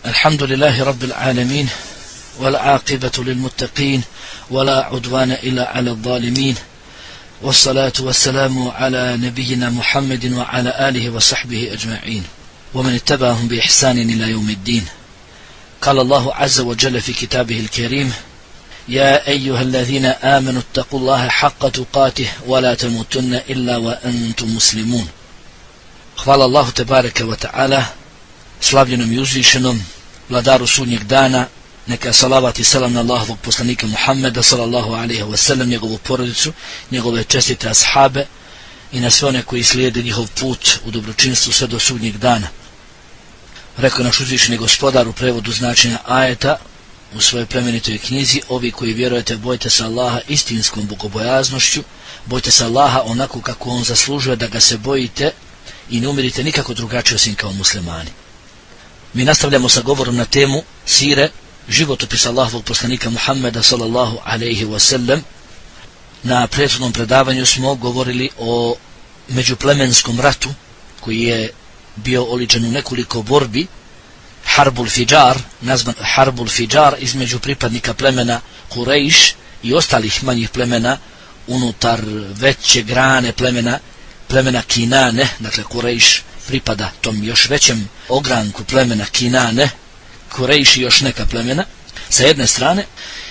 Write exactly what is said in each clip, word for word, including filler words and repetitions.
الحمد لله رب العالمين والعاقبة للمتقين ولا عدوان إلا على الظالمين والصلاة والسلام على نبينا محمد وعلى آله وصحبه أجمعين ومن اتبعهم بإحسان إلى يوم الدين. قال الله عز وجل في كتابه الكريم: يا أيها الذين آمنوا اتقوا الله حق تقاته ولا تموتن إلا وأنتم مسلمون. Hvala Allahu tebareke wa ta'ala, slavljenom i uzvišenom, vladaru sudnjeg dana. Neka salavat i selam na Allahovog poslanika Muhammeda sallallahu alaihi wa sallam, njegovu porodicu, njegove čestite ashabe i na sve one koji slijede njihov put u dobročinstvu sve do sudnjeg dana. Rekao naš uzvišeni gospodar u prevodu značenja ajeta u svojoj plemenitoj knjizi: ovi koji vjerujete, bojte se Allaha istinskom bogobojaznošću, bojte se Allaha onako kako on zaslužuje da ga se bojite i ne umirite nikako drugačije osim kao muslimani. Mi nastavljamo sa govorom na temu sire, životopis Allahovog poslanika Muhammeda sallallahu alaihi wa sallam. Na prethodnom predavanju smo govorili o međuplemenskom ratu koji je bio oličen u nekoliko borbi, Harbul Fiđar, nazvan Harbul Fiđar, između pripadnika plemena Kurejš i ostalih manjih plemena unutar veće grane plemena plemena Kinane. Dakle, Kurejš pripada tom još većem ogranku plemena Kinane, Kurejš i još neka plemena sa jedne strane,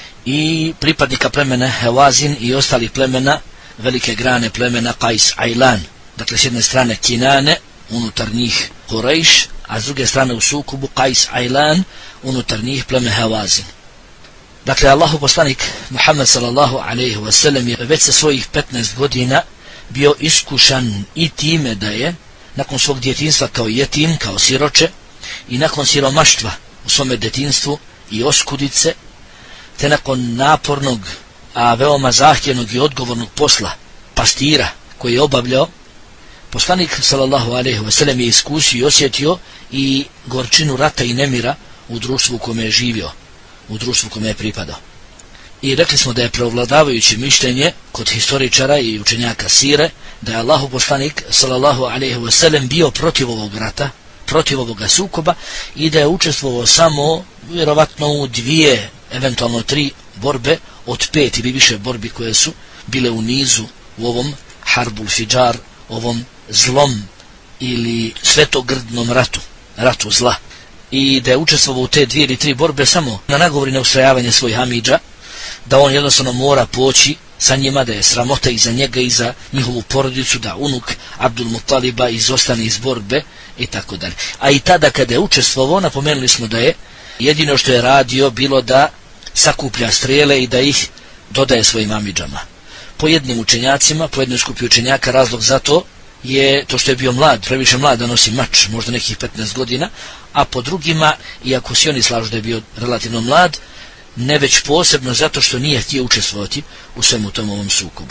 i pripadnika plemena Hevazin i ostalih plemena velike grane plemena Qais Ailan. Dakle, s jedne strane Kinane, unutar njih Kurejš, a s druge strane u sukobu Qais Ailan, unutar njih pleme Hevazin. Dakle, Allahu poslanik Muhammed sallallahu alaihi wa sallam je već sa svojih petnaest godina bio iskušan i time da je nakon svog djetinjstva kao jetim, kao siroče, i nakon siromaštva u svome djetinjstvu i oskudice, te nakon napornog, a veoma zahtjevnog i odgovornog posla pastira koji je obavljao, poslanik sallallahu alejhi ve sellem je iskusio i osjetio i gorčinu rata i nemira u društvu u kome je živio, u društvu kome je pripadao. I rekli smo da je preovladavajuće mišljenje kod historičara i učenjaka sire da je Allahu poslanik sallallahu alejhi ve sellem bio protiv ovog rata, protiv ovoga sukoba, i da je učestvovao samo vjerovatno u dvije, eventualno tri borbe od pet ili više borbi koje su bile u nizu u ovom Harbul Fiđar, ovom zlom ili svetogrdnom ratu, ratu zla. I da je učestvovao u te dvije ili tri borbe samo na nagovori na ustrajavanje svojih amidža, da on jednostavno mora poći sa njima, da je sramota i za njega i za njihovu porodicu da unuk Abdul Mutaliba izostane iz borbe i tako dalje. A i tada kada je učestvovao, napomenuli smo da je jedino što je radio bilo da sakuplja strele i da ih dodaje svojim amidžama. Po jednim učenjacima, po jednoj skupi učenjaka, razlog za to je to što je bio mlad, previše mlad da nosi mač, možda nekih petnaest godina, a po drugima, iako si oni slažu da je bio relativno mlad, ne već posebno zato što nije htio učestvovati u svemu tom ovom sukobu.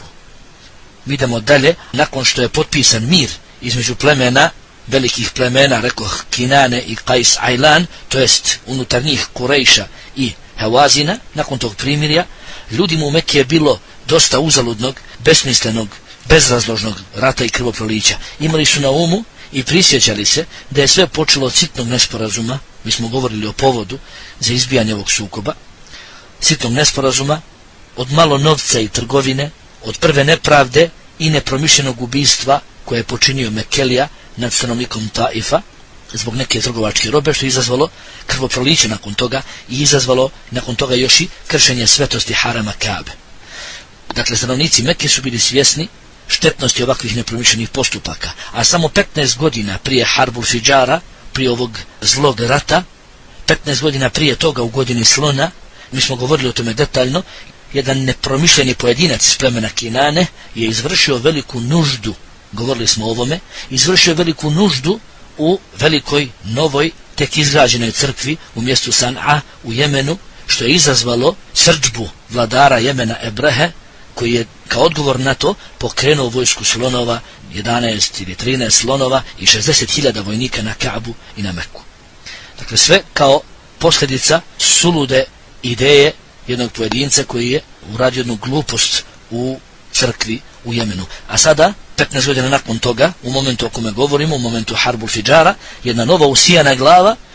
Mi idemo dalje. Nakon što je potpisan mir između plemena, velikih plemena, rekoh Kinane i Qais Ailan, to jest unutar njih Kurejša i Hevazina, nakon tog primirja, ljudima u Mekke je bilo dosta uzaludnog, besmislenog, bezrazložnog rata i krvoprolića. Imali su na umu i prisjećali se da je sve počelo od sitnog nesporazuma. Mi smo govorili o povodu za izbijanje ovog sukoba, sitnog nesporazuma, od malo novca i trgovine, od prve nepravde i nepromišljenog ubistva koje je počinio Mekelija nad stanovnikom Taifa zbog neke trgovačke robe, što je izazvalo krvoproliće nakon toga i izazvalo nakon toga još i kršenje svetosti harama Kabe. Dakle, stanovnici Mekke su bili svjesni štetnosti ovakvih nepromišljenih postupaka, a samo petnaest godina prije Harbul Fiđara, prije ovog zlog rata, petnaest godina prije toga, u godini slona, mi smo govorili o tome detaljno, jedan nepromišljeni pojedinac iz plemena Kinane je izvršio veliku nuždu, govorili smo o ovome, izvršio veliku nuždu u velikoj, novoj, tek izgrađenoj crkvi u mjestu San'a u Jemenu, što je izazvalo srdžbu vladara Jemena Ebrehe, koji je kao odgovor na to pokrenuo vojsku slonova, jedanaest ili trinaest slonova i šezdeset hiljada vojnika na Kaabu i na Meku. Dakle, sve kao posljedica sulude ideje jednog pojedinca koji je uradio jednu glupost u crkvi u Jemenu. A sada, petnaest godina nakon toga, u momentu o kome govorimo, u momentu Harbul Fiđara, jedna nova usijana glava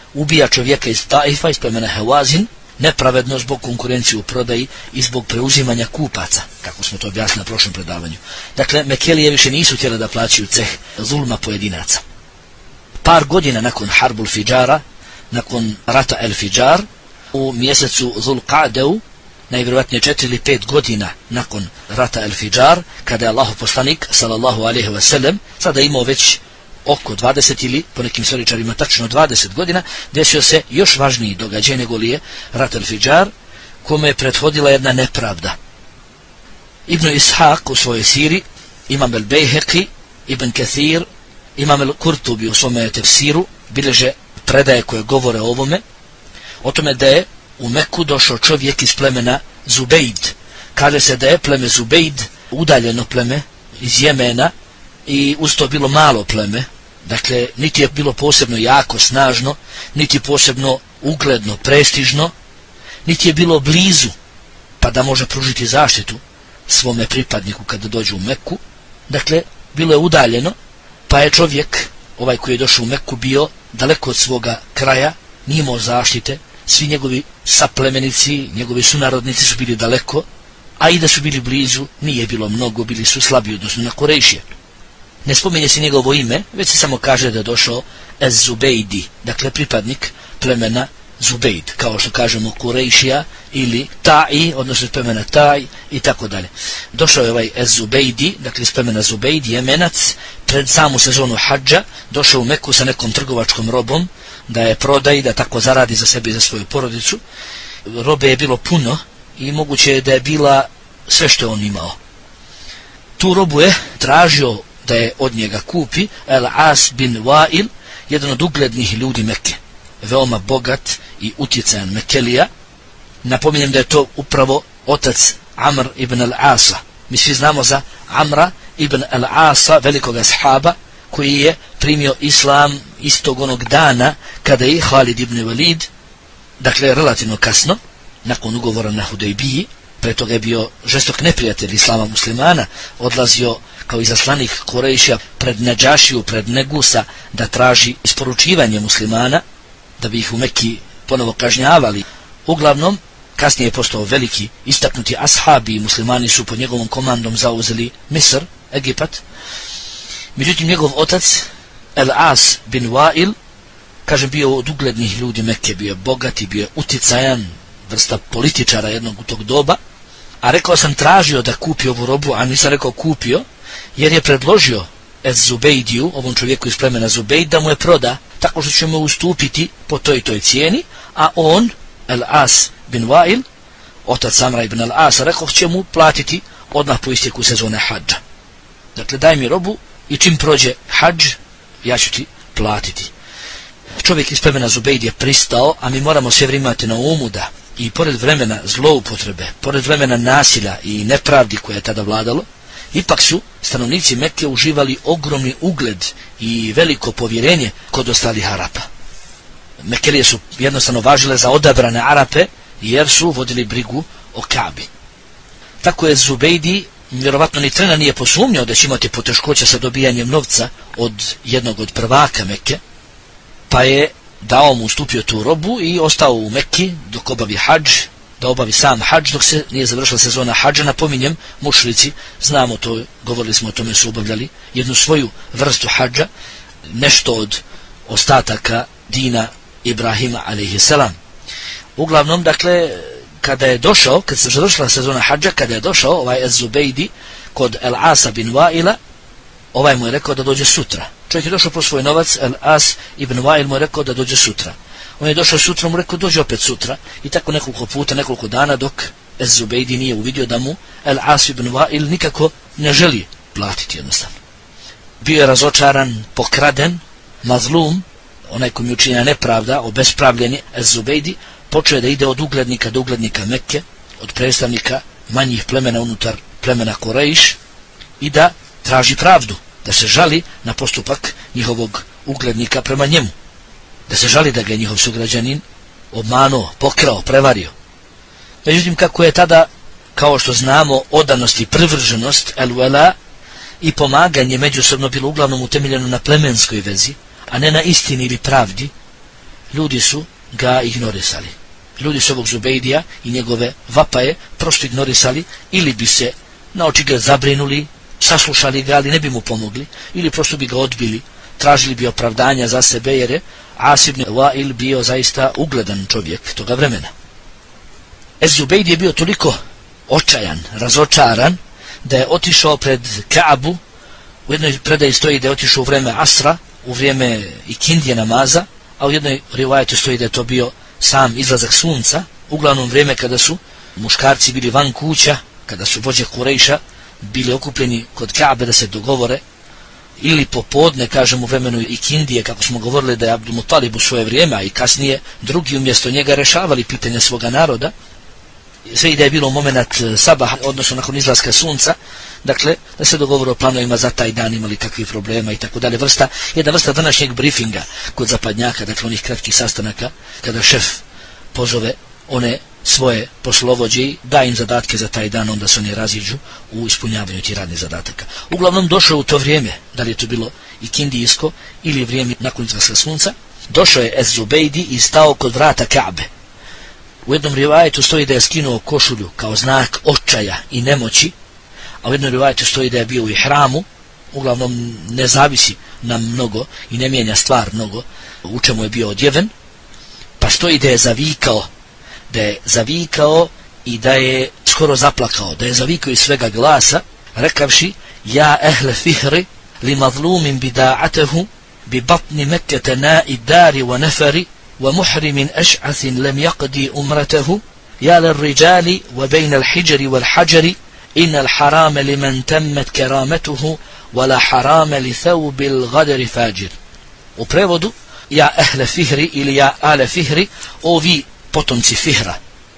ubija čovjeka iz Taifa, iz plemena Hevazin, nepravedno zbog konkurencije u prodaji i zbog preuzimanja kupaca, kako smo to objasnili na prošlom predavanju. Dakle, Mekelije više nisu htjeli da plaćaju ceh zulma pojedinaca. Par godina nakon Harbul Fidžara, nakon rata El Fidžar, u mjesecu Zulqa'deu, najvjerojatnije četiri ili pet godina nakon rata El Fidžar, kada je Allahov poslanik, sallallahu alejhi ve sellem, sada imao već oko dvadeset ili po nekim istoričarima tačno dvadeset godina, desio se još važniji događaj nego li je rat El Fidžar, kome je prethodila jedna nepravda. Ibn Ishaq u svojoj siri, Imam el Bejheqi, Ibn Kathir, Imam el Kurtubi u svome tefsiru bilježe predaje koje govore o ovome, o tome da je u Meku došao čovjek iz plemena Zubejd. Kaže se da je pleme Zubejd udaljeno pleme iz Jemena i uz to bilo malo pleme, dakle niti je bilo posebno jako snažno, niti posebno ugledno, prestižno, niti je bilo blizu pa da može pružiti zaštitu svome pripadniku kada dođe u Meku. Dakle, bilo je udaljeno, pa je čovjek, ovaj koji je došao u Meku, bio daleko od svoga kraja, nije imao zaštite, svi njegovi saplemenici, njegovi sunarodnici su bili daleko, a i da su bili blizu, nije bilo mnogo, bili su slabiji odnosno na Kurejšije. Ne spominje se njegovo ime, već se samo kaže da je došao Ez-Zubejdi, dakle pripadnik plemena Zubejd, kao što kažemo Kurejšija ili Ta'i, odnosno iz plemena Ta'i i tako dalje. Došao je ovaj Ez-Zubejdi, dakle iz plemena Zubejd, Jemenac, pred samu sezonu hadža, došao u Meku sa nekom trgovačkom robom, da je prodaji, da tako zaradi za sebe i za svoju porodicu. Robe je bilo puno i moguće je da je bila sve što je on imao. Tu robu je tražio da je od njega kupi El-As bin Wa'il, jedan od uglednih ljudi Mekke, veoma bogat i utjecajan Mekelija. Napominjem da je to upravo otac Amr ibn al-Asa. Mi svi znamo za Amra ibn al-Asa, velikog ashaba, koji je primio islam istog onog dana kada je Halid ibn Walid, dakle relativno kasno, nakon ugovora na Hudejbiji. Pre toga je bio žestok neprijatelj islama muslimana, odlazio kao izaslanik Kurejšija pred Nadžašiju, pred Negusa, da traži isporučivanje muslimana, da bi ih u Mekki ponovo kažnjavali. Uglavnom, kasnije je postao veliki istaknuti ashabi i muslimani su pod njegovom komandom zauzeli Misr, Egipat. Međutim, njegov otac, El-As bin Wa'il, kažem, bio od uglednih ljudi Mekke, bio je bogati, bio je utjecajan, vrsta političara jednog u tog doba, a rekao sam tražio da kupi ovu robu, a nisam rekao kupio, jer je predložio Ez-Zubejdiju, ovom čovjeku iz plemena Zubejd, da mu je proda, tako što će mu ustupiti po toj i toj cijeni, a on, El-As bin Wa'il, otac Amra ibn al-Asa, rekao će mu platiti odmah po isteku sezone hadža. Dakle, daj mi robu i čim prođe hadž, ja ću ti platiti. Čovjek iz plemena Zubejd je pristao, a mi moramo sve vrijeme imati na umu da i pored vremena zloupotrebe, pored vremena nasilja i nepravdi koje je tada vladalo, ipak su stanovnici Mekke uživali ogromni ugled i veliko povjerenje kod ostalih Arapa. Mekelije su jednostavno važile za odabrane Arape, jer su vodili brigu o Kabi. Tako je Zubejdi vjerovatno ni trena nije posumnjao da će imati poteškoća sa dobijanjem novca od jednog od prvaka Mekke, pa je dao mu, ustupio tu robu i ostao u Mekki dok obavi hadž, da obavi sam hadž dok se nije završila sezona hadža. Napominjem, mušrici, znamo to, govorili smo o tome, su obavljali jednu svoju vrstu hadža, nešto od ostataka dina Ibrahima alejhiselam. Uglavnom, dakle, kada je došao, kad se završila sezona hadža, kada je došao ovaj Ez-Zubejdi kod El-Asa bin Wa'ila, ovaj mu je rekao da dođe sutra. Čovjek je došao po svoj novac, El-As ibn Wa'il mu je rekao da dođe sutra. On je došao sutra, mu rekao dođe opet sutra, i tako nekoliko puta, nekoliko dana, dok Ez-Zubejdi nije uvidio da mu El-As ibn Wa'il nikako ne želi platiti jednostavno. Bio je razočaran, pokraden, mazlum, onaj ko mi učinja nepravda, obespravljeni. Ez-Zubejdi počeo je da ide od uglednika do uglednika Mekke, od predstavnika manjih plemena unutar plemena Kurejš, i da traži pravdu, da se žali na postupak njihovog uglednika prema njemu, da se žali da ga je njihov sugrađanin obmanuo, pokrao, prevario. Međutim, kako je tada, kao što znamo, odanost i privrženost, el-wala, i pomaganje međusobno bilo uglavnom utemeljeno na plemenskoj vezi, a ne na istini ili pravdi, ljudi su ga ignorisali. Ljudi su ovog Zubejdija i njegove vapaje prosto ignorisali, ili bi se na očigled zabrinuli, saslušali ga, ali ne bi mu pomogli, ili prosto bi ga odbili, tražili bi opravdanja za sebe, jer je As ibn Wa'il bio zaista ugledan čovjek toga vremena. Ez-Zubejd je bio toliko očajan, razočaran, da je otišao pred Kaabu. U jednoj predaji stoji da je otišao u vrijeme Asra, u vrijeme ikindije namaza, a u jednoj rivajetu stoji da je to bio sam izlazak sunca, uglavnom vrijeme kada su muškarci bili van kuća, kada su vođe Kurejša bili okupljeni kod Kaabe da se dogovore, ili popodne, kažem, u vremenu ikindije, kako smo govorili da je Abdul Mutalib u svoje vrijeme, a i kasnije drugi umjesto njega rešavali pitanje svoga naroda. Sve i da je bilo moment sabah, odnosno nakon izlaska sunca, dakle, da se dogovore o planovima za taj dan, imali kakvih problema i tako dalje. Vrsta, jedna vrsta današnjeg briefinga kod zapadnjaka, dakle onih kratkih sastanaka, kada šef pozove one svoje poslovođe, da im zadatke za taj dan, onda se oni raziđu u ispunjavanju tih radnih zadataka. Uglavnom došao u to vrijeme, da li je to bilo ikindijsko ili vrijeme nakon izlaska sunca, došao je Ez-Zubejdi i stao kod vrata Kaabe. U jednom rivajetu stoji da je skinuo košulju kao znak očaja i nemoći, a u jednom rivajetu stoji da je bio u ihramu. Uglavnom ne zavisi nam mnogo i ne mijenja stvar mnogo u čemu je bio odjeven, pa stoji da je zavikao, da je zavikao i da je skoro zaplakao, da je zavikao iz svega glasa, rekavši: ja ehle fihri li mazlumin bida'atehu bi batni Mekkete na'i dari wa nefari wa muhrimin eš'athin lem yaqdi umratehu ja lil rijali wa bejna al hijri wal hajari inna al harame li man temmet kerametuhu wa la harame li thawbi al gadari fajir. U prevodu: ja ehle fihri ili ja ale fihri, ovi potomci Fihra.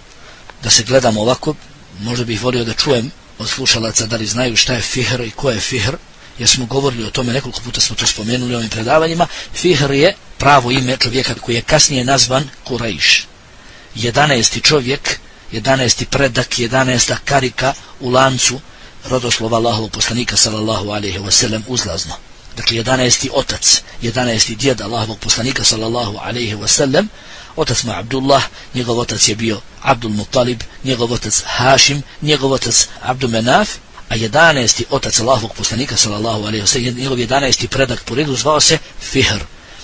Da se gledamo ovako, možda bih volio da čujem od slušalaca da li znaju šta je Fihr i ko je Fihr, jer smo govorili o tome, nekoliko puta smo to spomenuli u ovim predavanjima. Fihr je pravo ime čovjeka koji je kasnije nazvan Kurejš. jedanaesti čovjek, jedanaesti predak, jedanaesta karika u lancu rodoslova Allahovog poslanika sallallahu alejhi ve sellem uzlazno. Dakle, jedanaesti otac, jedanaesti djed Allahovog poslanika sallallahu alejhi ve sellem. Otac mu Abdullah, njegov otac je bio Abdul Mutalib, njegov otac Hašim, njegov otac Abdul Menaf, a jedanaesti otac Allahovog poslanika sallallahu alejhi ve sellem, njegov jedanaesti predak po redu zvao se Fihr,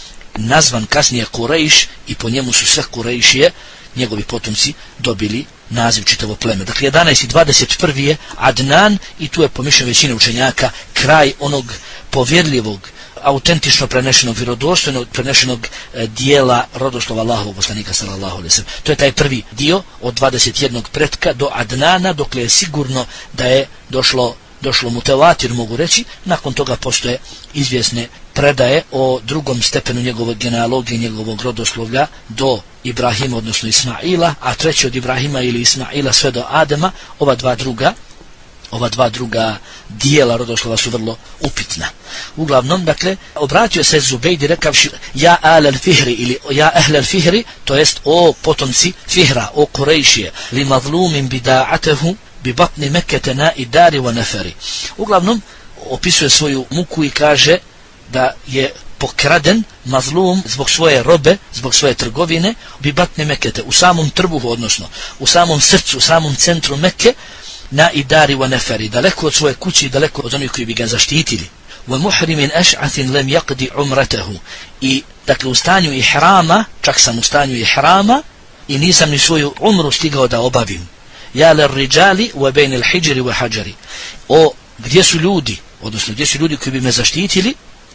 nazvan kasnije Kurejš, i po njemu su sve Kurejšije, njegovi potomci, dobili naziv čitavo pleme. Dakle, jedanaesti dvadeset prvi je Adnan, i tu je po mišljenju većine učenjaka kraj onog povjerljivog, autentično prenešenog, vjerodostojno prenešenog e, dijela rodoslova Allahovog poslanika sallallahu alejhi ve sellem. To je taj prvi dio od dvadeset jednog pretka do Adnana, dokle je sigurno da je došlo došlo mutevatir, mogu reći. Nakon toga postoje izvjesne predaje o drugom stepenu njegove genealogije, njegovog rodoslovlja do Ibrahima, odnosno Ismaila, a treći od Ibrahima ili Ismaila sve do Adema. Ova dva druga ova dva druga dijela rodoslova su vrlo upitna. Uglavnom, dakle, obratio se Zubejdi rekavši: ja al fihri ili ja ahl fihri, to jest o potomci Fihra, o Kurejšije, li mazlumin bida'atehu bi batni Mekkete na'i dari wa nefari. Uglavnom, opisuje svoju muku i kaže da je pokraden, mazlum, zbog svoje robe, zbog svoje trgovine, bi batni Mekkete, u samom trbuhu, odnosno u samom srcu, u samom centru Mekke, na idari wa nefari, daleko od svoje kuće i daleko od onih koji bi ga zaštitili. Wa muhrimin eš'athin lem yaqdi umratehu, i dakle u stanju ihrama, čak sam u stanju ihrama i nisam ni svoju umru stigao da obavim. Ja lil rijali wa bejna al hijri wa hajari, o gdje su ljudi, odnosno gdje su ljudi koji bi me zaštitili,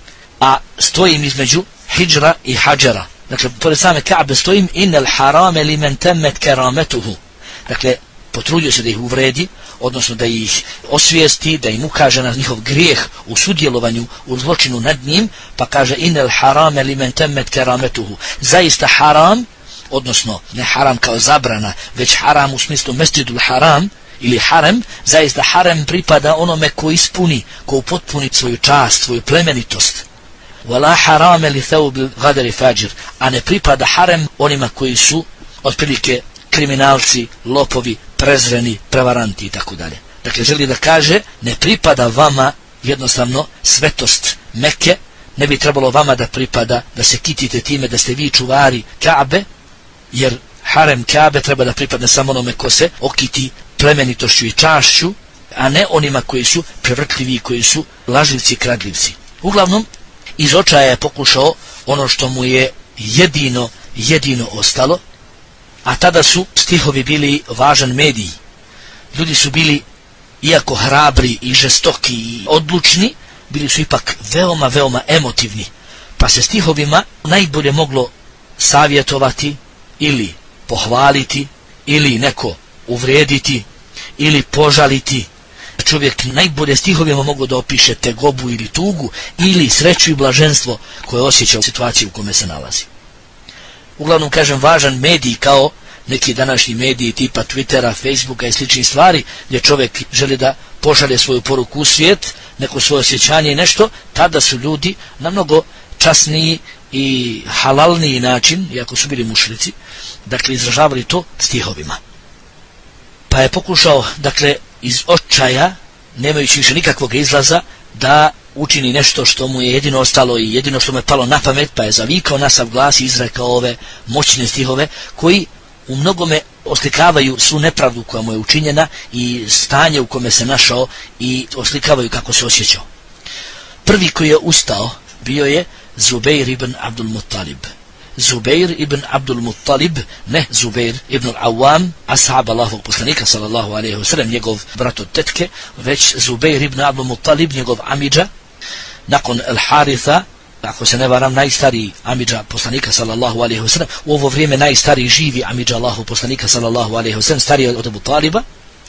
a stojim između hijra i hajara. Dakle, pored same Ka'be stojim: innal harame li men temmet kerametuhu. Dakle, potrudio se da ih uvredi, odnosno da ih osvijesti, da im ukaže na njihov grijeh u sudjelovanju u zločinu nad njim, pa kaže: innal harame li men temmet kerametuhu. Zaista haram, odnosno ne haram kao zabrana, već haram u smislu mesdžidul haram ili harem, zaista harem pripada onome ko ispuni, ko upotpuni svoju čast, svoju plemenitost. Wala harame li thawbil gadari fajir, a ne pripada harem onima koji su otprilike kriminalci, lopovi, prezreni, prevaranti i tako dalje. Dakle, želi da kaže: ne pripada vama jednostavno svetost Mekke, ne bi trebalo vama da pripada da se kitite time da ste vi čuvari Kaabe, jer harem Kaabe treba da pripadne samo onome ko se okiti plemenitošću i čašću, a ne onima koji su prevrtljivi, koji su lažljivci i kradljivci. Uglavnom, iz očaja je pokušao ono što mu je jedino, jedino ostalo, a tada su stihovi bili važan medij. Ljudi su bili, iako hrabri i žestoki i odlučni, bili su ipak veoma, veoma emotivni, pa se stihovima najbolje moglo savjetovati ili pohvaliti, ili neko uvrijediti, ili požaliti. Čovjek najbolje stihovima mogu da opiše tegobu ili tugu, ili sreću i blaženstvo koje osjeća u situaciji u kome se nalazi. Uglavnom, kažem, važan medij kao neki današnji mediji tipa Twittera, Facebooka i sličnih stvari, gdje čovjek želi da pošalje svoju poruku u svijet, neko svoje osjećanje i nešto, tada su ljudi na mnogo časniji i halalniji način, iako su bili mušrici, dakle izražavali to stihovima. Pa je pokušao, dakle, iz očaja, nemajući više nikakvog izlaza, da učini nešto što mu je jedino ostalo i jedino što mu je palo na pamet, pa je zavikao na sav glas i izrekao ove moćne stihove koji u mnogome oslikavaju svu nepravdu koja mu je učinjena i stanje u kome se našao i oslikavaju kako se osjećao. Prvi koji je ustao bio je Zubeir ibn Abdul Muttalib. Zubeir ibn Abdul Muttalib, ne Zubeir ibn Awam, ashab Allahovog poslanika sallallahu alejhi ve sellem, njegov brat od tetke, već Zubeir ibn Abdul Muttalib, njegov amidža, nakon El Haritha, ako se ne varam, najstariji amidža poslanika sallallahu alejhi ve sellem, u ovo vrijeme najstariji živi amidža Allahovog poslanika sallallahu alejhi ve sellem, stariji od Abu Taliba.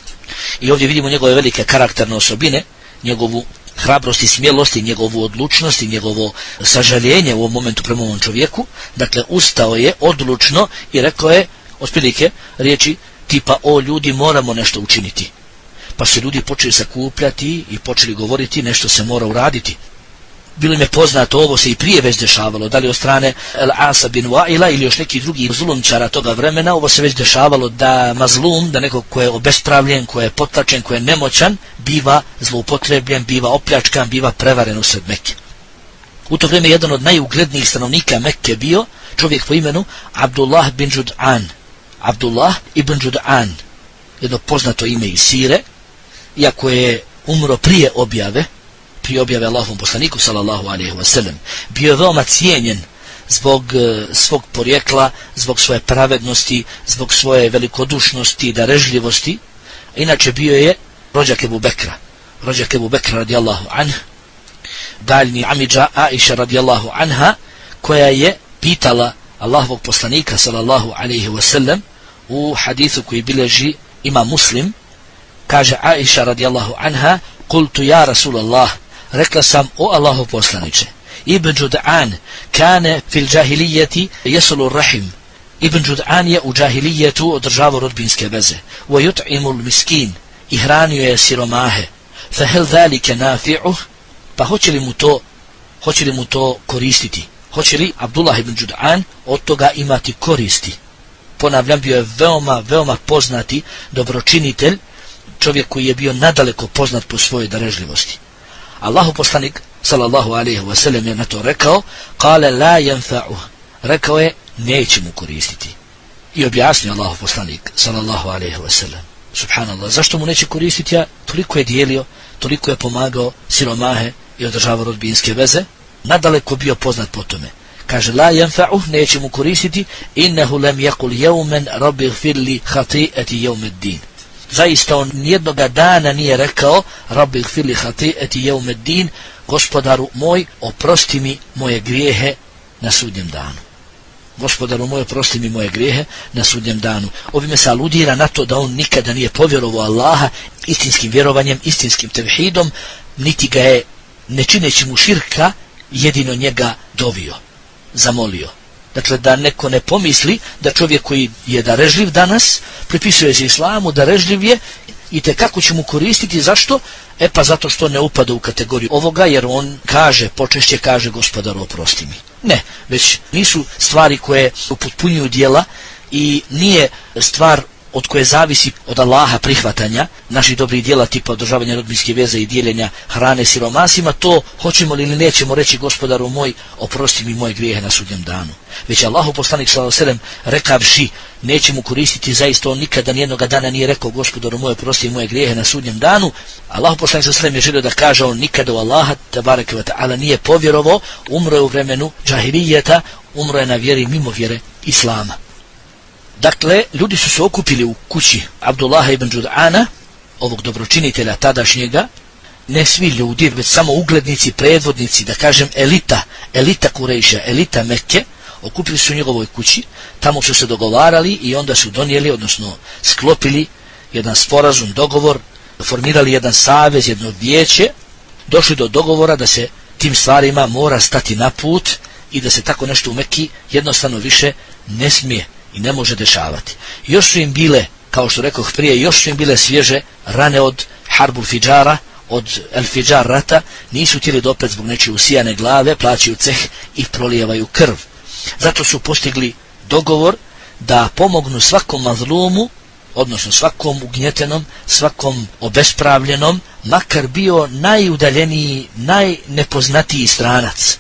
I ovdje vidimo njegove velike karakterne osobine, njegovu hrabrost i smjelost i njegovu odlučnost i njegovo sažaljenje u ovom momentu prema ovom čovjeku. Dakle, ustao je odlučno i rekao je otprilike riječi tipa: o ljudi, moramo nešto učiniti. Pa su ljudi počeli sakupljati i počeli govoriti nešto se mora uraditi. Bilo im je poznato, ovo se i prije već dešavalo, da li od strane Al-Asa bin Wa'ila ili još neki drugi zulumčara toga vremena. Ovo se već dešavalo da mazlum, da neko ko je obespravljen, ko je potlačen, ko je nemoćan, biva zloupotrebljen, biva opljačkan, biva prevaren usred Mekke. U to vrijeme jedan od najuglednijih stanovnika Mekke bio čovjek po imenu Abdullah bin Jud'an. Abdullah ibn Jud'an, jedno poznato ime iz sire, iako je umro prije objave, prije objave Allahovom poslaniku sallallahu alejhi ve sellem. Bio je veoma cijenjen zbog e, svog porijekla, zbog svoje pravednosti, zbog svoje velikodušnosti i darežljivosti. Inače bio je rođak Ebu Bekra, rođak Ebu Bekra radijallahu anh, daljni amidža Aisha radijallahu anha, koja je pitala Allahovog poslanika sallallahu alejhi ve sellem u hadithu koji bilježi ima Muslim. Kaže Aisha radijallahu anha: kultu ja Rasulallah, rekla sam, o Allahov poslaniče, Ibn Jud'an kane fil džahilijeti jesulu rahim. Ibn Jud'an je u džahilijetu održavao rodbinske veze. Wa yut'imul miskin, i hranio je siromahe. Fa hel zalike nafi'uh, pa hoće li mu to, hoće li mu to koristiti? Hoće li Abdullah ibn Jud'an od toga imati koristi? Ponavljam, bio je veoma, veoma poznati dobročinitelj, čovjek koji je bio nadaleko poznat po svojoj darežljivosti. Allahu poslanik sallallahu alejhi ve sellem je na to rekao: kale la yanfa'uh, rekao je neće mu koristiti. I objasnio Allahu poslanik sallallahu alejhi ve sellem, subhanallah, zašto mu neće koristiti? Ja, toliko je dijelio, toliko je pomagao siromahe i održavao rodbinske veze, nadaleko bio poznat po tome. Kaže la yanfa'uh, neće mu koristiti, innehu lam yaqul yawman rabbi ighfir li khati'ati yawm ad-din. Zaista on nijednoga dana nije rekao Rabbi ighfir li khati'ati yawm ad-din, gospodaru moj, oprosti mi moje grijehe na sudnjem danu. Gospodaru moj, oprosti mi moje grijehe na sudnjem danu. Ovime se aludira na to da on nikada nije povjerovao Allaha istinskim vjerovanjem, istinskim tevhidom, niti ga je, ne čineći mu širka, jedino njega dovio, zamolio. Dakle, da neko ne pomisli da čovjek koji je darežljiv danas, pripisuje se islamu, darežljiv je i te kako će mu koristiti. Zašto? E pa zato što ne upada u kategoriju ovoga, jer on kaže, počešće kaže gospodaru oprosti mi. Ne, već nisu stvari koje upotpunjuju djela i nije stvar od koje zavisi od Allaha prihvatanja naših dobrih djela tipa održavanja rodbinske veze i dijeljenja hrane siromasima, to hoćemo li ili nećemo reći gospodaru moj, oprosti mi moje grijehe na sudnjem danu. Već Allahu poslanik sallallahu alejhi ve sellem rekavši neće mu koristiti, zaista on nikada nijednog dana nije rekao gospodaru moj, oprosti mi moje grijehe na sudnjem danu. Allahu poslanik sallallahu alejhi ve sellem je želio da kaže on nikada u Allaha tebareke ve taala nije povjerovao, umro je u vremenu džahilijeta, umro je na vjeri mimo vjere Islama. Dakle, ljudi su se okupili u kući Abdullaha ibn Đud'ana, ovog dobročinitelja tadašnjega, ne svi ljudi, već samo uglednici, predvodnici, da kažem elita, elita Kurejša, elita Mekke, okupili su u njegovoj kući, tamo su se dogovarali i onda su donijeli, odnosno sklopili jedan sporazum, dogovor, formirali jedan savez, jedno vijeće, došli do dogovora da se tim stvarima mora stati na put i da se tako nešto u Mekki jednostavno više ne smije i ne može dešavati. Još su im bile, kao što rekoh prije, još su im bile svježe rane od Harbul Fidžara, od El Fidžar rata, nisu htjeli da opet zbog nečije usijane glave plaćaju ceh i prolijevaju krv. Zato su postigli dogovor da pomognu svakom mazlumu, odnosno svakom ugnjetenom, svakom obespravljenom, makar bio najudaljeniji, najnepoznatiji stranac.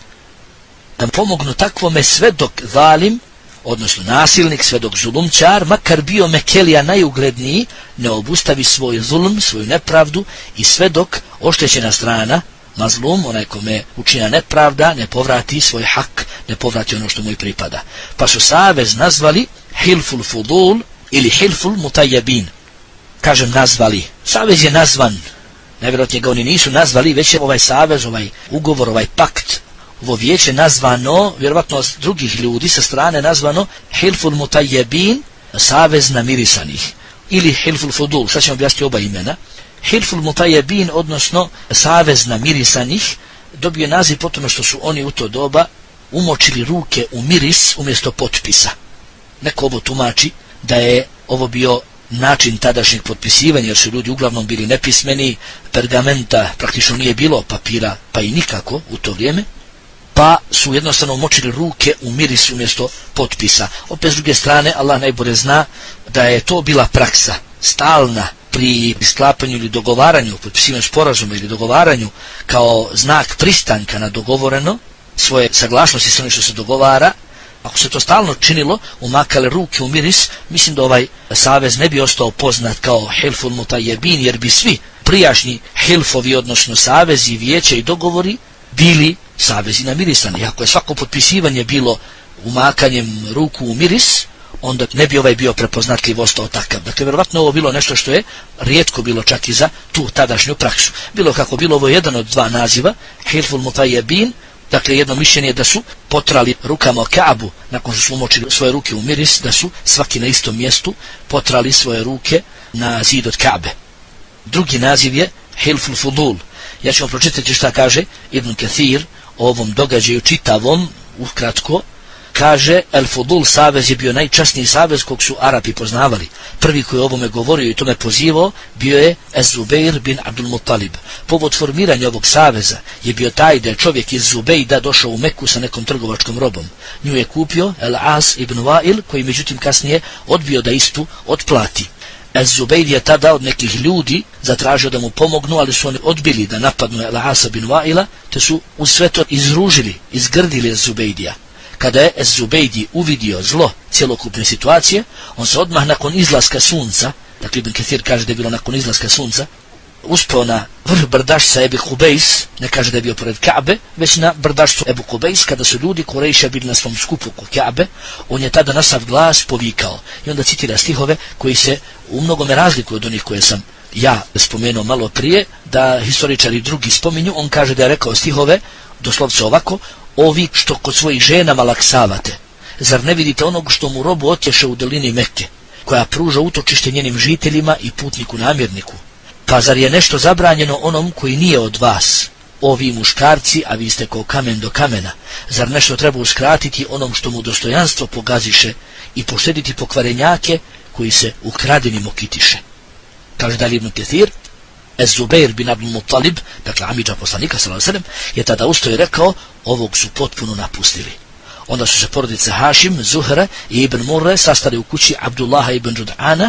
Da pomognu takvome sve dok zalim, odnosno nasilnik, sve dok zulumčar, makar bio Mekelija najugledniji, ne obustavi svoj zulum, svoju nepravdu i sve dok oštećena strana, mazlum, onaj kome učinja nepravda, ne povrati svoj hak, ne povrati ono što mu i pripada. Pa su savez nazvali Hilful Fudul ili Hilful Mutajabin. Kažem nazvali. Savez je nazvan. Najvjerojatnije ga oni nisu nazvali, već je ovaj savez, ovaj ugovor, ovaj pakt, ovo vijeće nazvano, vjerovatno od drugih ljudi sa strane nazvano Hilful Mutajabin, savez namirisanih, ili Hilful Fudul, sad ćemo objasniti oba imena. Hilful Mutajabin, odnosno savez namirisanih, dobije naziv po tome što su oni u to doba umočili ruke u miris umjesto potpisa. Neko ovo tumači da je ovo bio način tadašnjeg potpisivanja, jer su ljudi uglavnom bili nepismeni, pergamenta praktično nije bilo, papira pa i nikako u to vrijeme, pa su jednostavno močili ruke u miris umjesto potpisa. Opet s druge strane, Allah najbolje zna da je to bila praksa stalna pri sklapanju ili dogovaranju, potpisivanju sporazuma ili dogovaranju kao znak pristanka na dogovoreno, svoje saglasnosti sa onim što se dogovara. Ako se to stalno činilo, umakale ruke u miris, mislim da ovaj savez ne bi ostao poznat kao Hilful Mutajabin, jer bi svi prijašnji hilfovi, odnosno savezi, vijeće i dogovori bili savezi namirisani. Ako je svako potpisivanje bilo umakanjem ruku u miris, onda ne bi ovaj bio prepoznatljiv, ostao takav. Dakle, vjerovatno ovo bilo nešto što je rijetko bilo čak i za tu tadašnju praksu. Bilo kako bilo, ovo je jedan od dva naziva, Hilful Mutajabin. Dakle, jedno mišljenje je da su potrali rukama o Kaabu, nakon što su umočili svoje ruke u miris, da su svaki na istom mjestu potrali svoje ruke na zid od Kaabe. Drugi naziv je Hilful Fudul. Ja ću vam pročitati šta kaže Ibn Kathir o ovom događaju čitavom, ukratko. Kaže, El Fudul savez je bio najčasniji savez kog su Arapi poznavali. Prvi koji o ovome govorio i tome pozivao bio je Ez-Zubeir bin Abdul Muttalib. Povod formiranja ovog saveza je bio taj da je čovjek iz Zubejda došao u Meku sa nekom trgovačkom robom. Nju je kupio El As ibn Wa'il, koji međutim kasnije odbio da istu otplati. Ez-Zubejd je tada od nekih ljudi zatražio da mu pomognu, ali su oni odbili da napadnu El As ibn Wa'ila, te su uz sve to izružili, izgrdili Ez-Zubejdija. Kada je Ez-Zubejdi uvidio zlo cjelokupne situacije, on se odmah nakon izlaska sunca, dakle Ibn Kathir kaže da je bilo nakon izlaska sunca, uspeo na vrh brdašca Ebu Kubejs, ne kaže da je bio pored Kaabe, već na brdašcu Ebu Kubejs, kada su ljudi Kurejša bili na svom skupu oko Kaabe, on je tada na sav glas povikao. I onda citira stihove koji se u mnogome razlikuju od onih koje sam ja spomenuo malo prije, da historičari drugi spominju. On kaže da je rekao stihove doslovce ovako: ovi što kod svojih žena malaksavate, zar ne vidite onog što mu robu otješe u dolini Mekke, koja pruža utočište njenim žiteljima i putniku namjerniku? Pa zar je nešto zabranjeno onom koji nije od vas, ovi muškarci, a vi ste kao kamen do kamena? Zar nešto treba uskratiti onom što mu dostojanstvo pogaziše i poštediti pokvarenjake koji se ukradenim okitiše? Kaže dalje Ibn Kathir, Ez-Zubeir bin Abdul Muttalib, dakle amidža poslanika sallallahu alejhi ve sellem, je tada ustao i rekao: ovog su potpuno napustili. Onda su se porodice Hašim, Zuhra i Ibn Murre sastali u kući Abdullaha ibn Đud'ana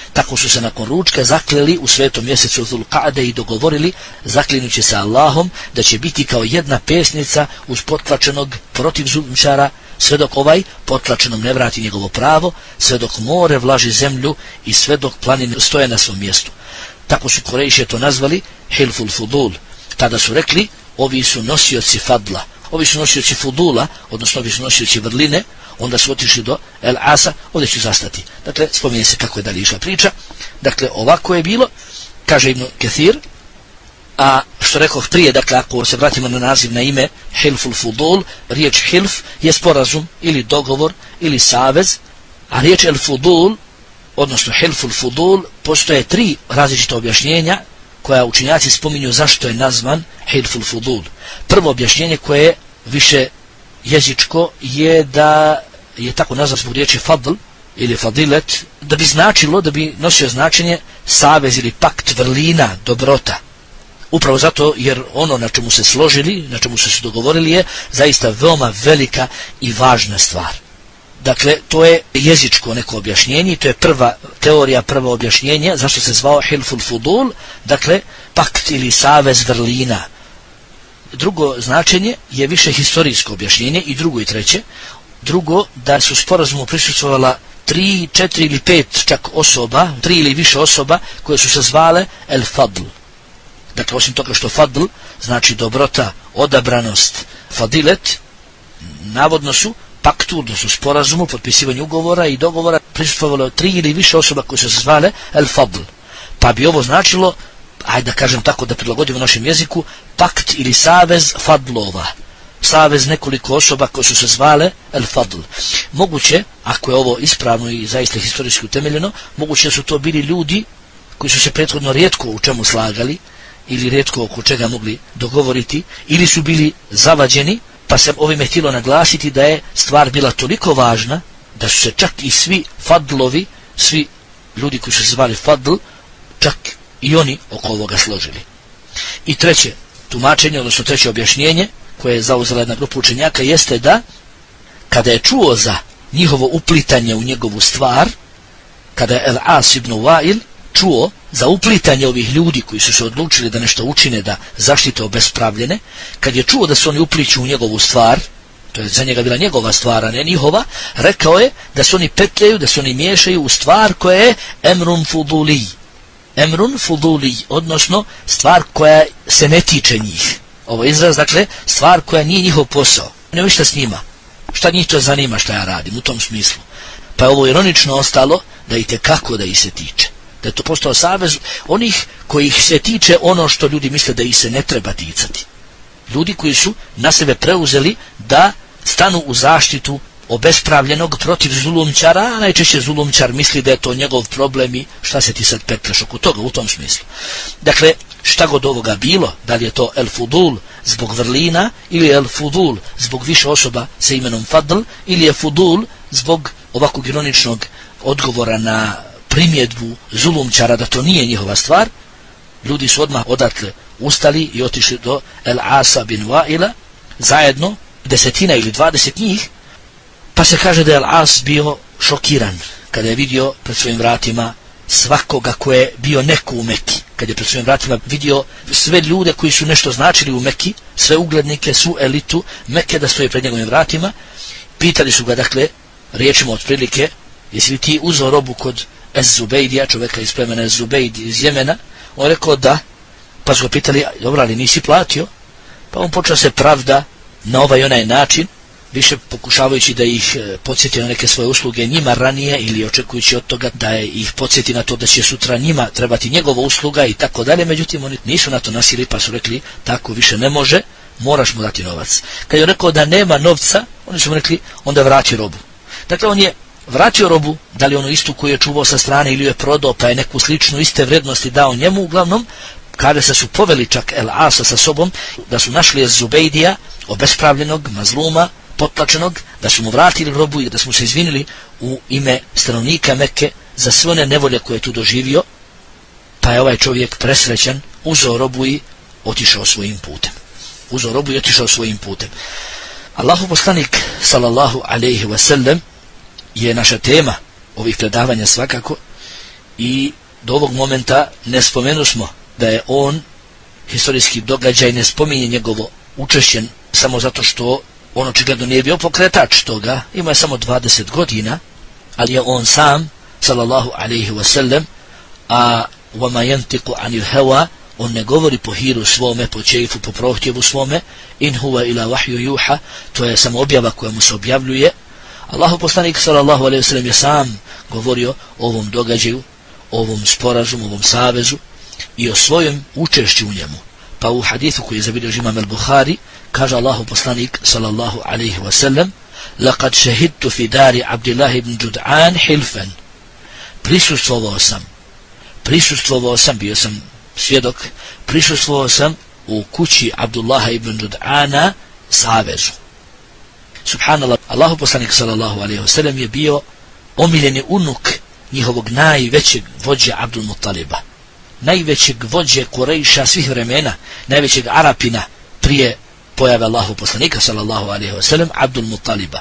Tako su se nakon ručka zakleli u svetom mjesecu Zulqa'de i dogovorili, zaklinući se Allahom, da će biti kao jedna pesnica uz potlačenog protiv zulumčara, sve dok ovaj potlačenom ne vrati njegovo pravo, sve dok more vlaži zemlju i sve dok planine stoje na svom mjestu. Tako su Kurejše to nazvali Hilful Fudul. Tada su rekli, ovi su nosioci fadla, ovi su nosioci fudula, odnosno ovi su nosioci vrline. Onda su otišli do El Asa, ovdje ću zastati. Dakle, spominje se kako je dalje išla priča. Dakle, ovako je bilo, kaže Ibn Kathir, a što rekoh prije, dakle, ako se vratimo na naziv, na ime Hilful Fudul, riječ Hilf je sporazum ili dogovor ili savez, a riječ El Fudul, odnosno Hilful Fudul, postoje tri različita objašnjenja koja učenjaci spominju zašto je nazvan Hilful Fudul. Prvo objašnjenje koje je više jezičko je da je tako nazvan zbog riječi fadl ili fadilet, da bi značilo, da bi nosio značenje savez ili pakt, vrlina, dobrota. Upravo zato jer ono na čemu se složili, na čemu su se dogovorili je zaista veoma velika i važna stvar. Dakle, to je jezičko neko objašnjenje, to je prva teorija, prvo objašnjenje zašto se zvao Hilful Fudul, dakle pakt ili savez vrlina. Drugo značenje je više historijsko objašnjenje, i drugo i treće. Drugo, da su sporazumu prisustvovala tri, četiri ili pet čak osoba, tri ili više osoba koje su se zvale El Fadl. Dakle, osim toga što Fadl znači dobrota, odabranost, fadilet, navodno su paktu, odnosno sporazumu, potpisivanju ugovora i dogovora prisustvovalo tri ili više osoba koje su se zvale El Fadl. Pa bi ovo značilo, ajde da kažem tako, da prilagodimo našem jeziku, pakt ili savez fadlova, savez nekoliko osoba koje su se zvale El Fadl. Moguće, ako je ovo ispravno i zaista historijski utemeljeno, moguće su to bili ljudi koji su se prethodno rijetko u čemu slagali ili rijetko oko čega mogli dogovoriti, ili su bili zavađeni, pa sam ovime htjelo naglasiti da je stvar bila toliko važna da su se čak i svi fadlovi, svi ljudi koji su se zvali Fadl, čak i oni oko ovoga složili. I treće tumačenje, odnosno treće objašnjenje koje je zauzela jedna grupa učenjaka jeste da kada je čuo za njihovo uplitanje u njegovu stvar, kada je El As ibn Wa'il čuo za uplitanje ovih ljudi koji su se odlučili da nešto učine, da zaštite obespravljene, kad je čuo da se oni upliću u njegovu stvar, to je za njega bila njegova stvar, a ne njihova, rekao je da se oni petljaju, da se oni miješaju u stvar koja je Emrun Fuduli. Emrun Fuduli, odnosno stvar koja se ne tiče njih. Ovo je izraz, dakle, stvar koja nije njihov posao. Nema šta s njima. Šta njih to zanima šta ja radim, u tom smislu. Pa je ovo ironično ostalo da i tekako da ih se tiče. Da je to postao savez onih kojih se tiče ono što ljudi misle da ih se ne treba ticati. Ljudi koji su na sebe preuzeli da stanu u zaštitu obespravljenog protiv zulumčara, a najčešće zulumčar misli da je to njegov problem i šta se ti sad petljaš oko toga, u tom smislu. Dakle, šta god ovoga bilo, da li je to El Fudul zbog vrlina, ili El Fudul zbog više osoba sa imenom Fadl, ili je Fudul zbog ovakvog ironičnog odgovora na primjedbu zulumčara da to nije njihova stvar, ljudi su odmah odatle ustali i otišli do El Asa bin Wa'ila, zajedno desetina ili dvadeset njih, pa se kaže da je El As bio šokiran kada je vidio pred svojim vratima svakoga ko je bio neko u Meki, kad je pred svojim vratima vidio sve ljude koji su nešto značili u Meki, sve uglednike, svu elitu Meke da stoje pred njegovim vratima. Pitali su ga, dakle, riječima otprilike, jesi li ti uzeo robu kod Ez-Zubejdija, čoveka iz plemena Ez-Zubejd iz Jemena? On rekao da. Pa su ga pitali, dobro, ali nisi platio? Pa on počeo se pravda na ovaj onaj način, više pokušavajući da ih podsjeti na neke svoje usluge njima ranije, ili očekujući od toga da ih podsjeti na to da će sutra njima trebati njegova usluga i tako dalje. Međutim, oni nisu na to nasili, pa su rekli, tako više ne može, moraš mu dati novac. Kad je rekao da nema novca, oni su mu rekli, onda vrati robu. Dakle, on je vratio robu, da li onu istu koju je čuvao sa strane ili je prodao, pa je neku sličnu iste vrednosti dao njemu. Uglavnom, kada se su poveli čak El Asa sa sobom, da su našli Zubejdija, obespravljenog, mazluma, potlačenog, da su mu vratili robu i da su mu se izvinili u ime stanovnika Mekke za sve one nevolje koje je tu doživio, pa je ovaj čovjek presrećan, uzeo robu i otišao svojim putem. Uzeo robu i otišao svojim putem. Allahu poslanik, sallallahu alejhi ve sellem, je naša tema ovih predavanja svakako, i do ovog momenta ne spomenusmo da je on historijski događaj, ne spominje njegovo učešće samo zato što on očigledno nije bio pokretač toga, ima je samo dvadeset godina, ali je on sam sallallahu alaihi wasallam, a وَمَا يَنْتِقُ عَنِ الْهَوَا, on ne govori po hiru svome, po čeifu, po prohtjevu svome, in huwa ila wahyu yuha, to je samo objava koja mu se objavljuje. Allahu poslanik sallallahu alejhi ve sellem je sam govorio o ovom događaju, o ovom sporazumu, o ovom savezu i o svojem učešću u njemu. Pa u hadithu koji je zabilježio imam al-Bukhari kaže Allahu poslanik sallallahu alejhi ve sellem: "Laqad shahidtu fi dari Abdullah ibn Jud'an hilfan." Prisustvovao sam, prisustvovao sam, bio sam svjedok, prisustvovao sam u kući Abdullaha ibn Jud'ana savezu. Subhanallah, Allahu poslanik sallallahu alejhi ve sellem je bio omiljeni unuk njihovog najvećeg vođe Abdul Muttaliba, najvećeg vođe Kurejša svih vremena, najvećeg Arapina prije pojave Allahu poslanika sallallahu alejhi ve sellem, Abdul Muttaliba.